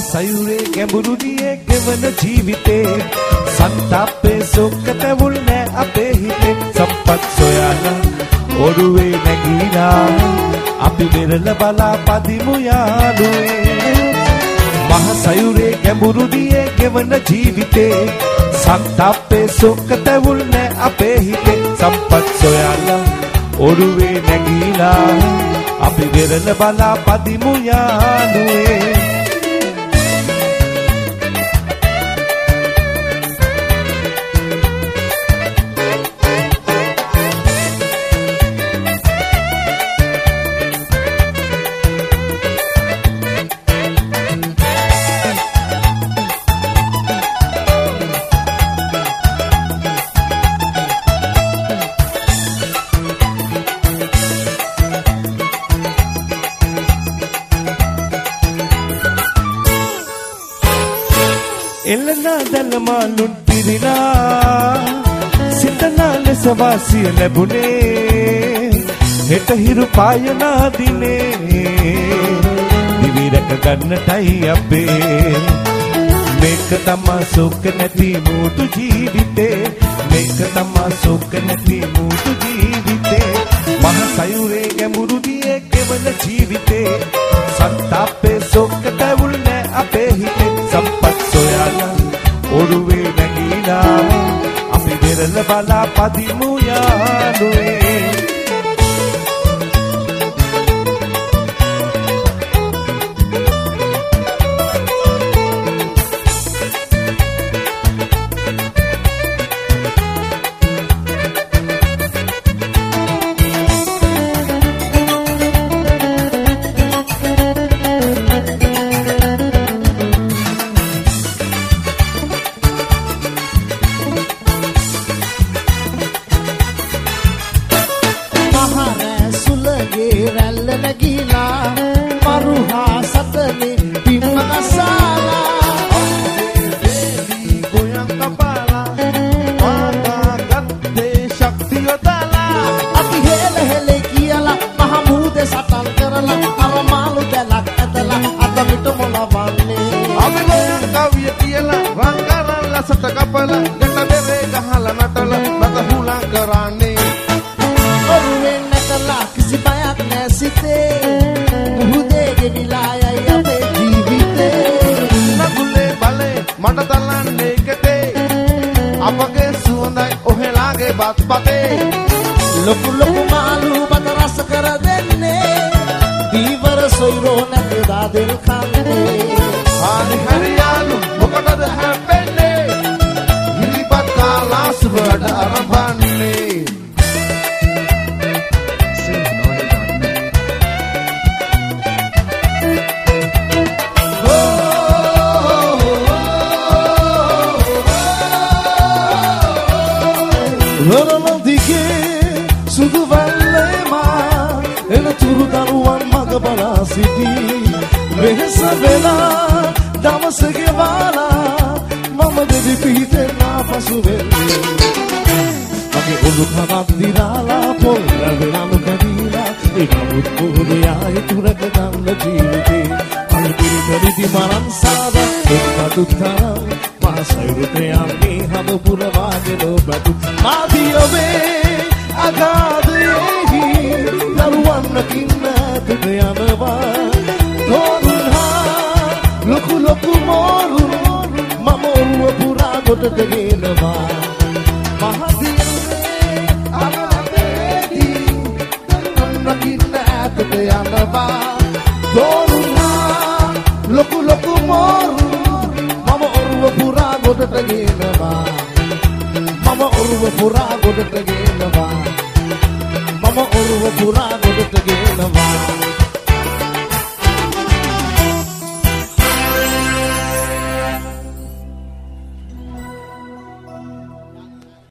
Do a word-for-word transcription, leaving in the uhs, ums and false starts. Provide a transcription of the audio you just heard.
සයුරේ ගැඹුරු දියේ ගෙවන ජීවිතේ සන්තාපේ සොක්කතවුල් නෑ අපේ හිතේ සම්පත් සොයලා ඔරුවේ නැගීලා අපි වෙරළ බලා පදිමු යාළුවේ මහ සයුරේ ගැඹුරු දියේ ගෙවන ජීවිතේ සන්තාපේ සොක්කතවුල් නෑ අපේ හිතේ සම්පත් සොයලා ඔරුවේ නැගීලා අපි වෙරළ බලා පදිමු යාළුවේ එළනා දලමාලුන් පිරිලා සිතනා ලෙස වාසිය ලැබුණේ හෙට හිරු පායනා දිනේ දිවි රැක ගන්නටයි අපේ මේක තමා සුඛ නැති මුතු ජීවිතේ මේක තමා සුඛ නැති මුතු ජීවිතේ මහ සයුරේ ගැඹුරු දියේ කෙවන ජීවිතේ සන්තාපේ සුඛ තවුල් නැ අපේ හිතේ සම්පත් සොයලා ඔරුවේ නැගීලා අපි වෙරළ බලා පදිමු යාළුවේ රැල්ල නැගීලා මරුහා සතනේ පිම්ම කසාලා වේලි ගොයන් කපාලා පාතා ගත්තේ ශක්තිය දාලා අපි හෙල හෙල කියලා මහ මුහුදේ සටන් කරලා අර මාළු දැලක් ඇදලා අත මිට මොලවන්නේ අපි ගොයන් කවිය කියලා රන් කරලා සත කපලා ගැට බෙරේ ගහලා නටලා බත හුලං කරන්නේ ඔරුවෙන් නැතලා කිසි බයක් නැසිතේ මුහුදේ ගෙවිලා යයි අපේ ජීවිතේ නගුලේ බලේ මට තලන්නේ කෙතේ අපගේ සුවඳයි ඔහෙලාගේ බත් පතේ ලොකු ලොකු මාළු බත රස කර දෙන්නේ දීවර සොයිරෝ නැතදා දෙල් කන්නේ හරි හරි යාළු මොකටද හැපෙන්නේ හිලිපත් කාලා සුබඩ අරඹන්නේ රොරොන් දිගේ සුදු වැල්ලේ මා එන තුරු දරුවන් මග බලා සිටි වෙහස වෙලා දවස ගෙවාලා මම දෙවි පිහිටෙන් ආපසු වෙන්නේ මගේ ඔලු කනක් දිරාලා පොල් රැවෙනම කදීලා ඒ නමුත් පොහොදේ ආයේ තුරක ගන්න ජීවිතේ අනිතිරි පරිදි මරන් සාදා එක්කතු තරම් සයුරේ යන්නේ හම පුරවාගෙන බතු මාදියවේ අගාදෙහි දරුවන් කින්නට යනවා තෝරුහා ලොකු ලොකු මෝරු මම ඔරුව පුරා කොටට ගෙනවා මහදියවේ අගාදෙහි දරුවන් කින්නට යනවා තෝරුහා ලොකු ලොකු මෝරු පුරා ගොඩට ගෙනවා මම ඔරුව පුරා ගොඩට ගෙනවා මම ඔරුව පුරා ගොඩට ගෙනවා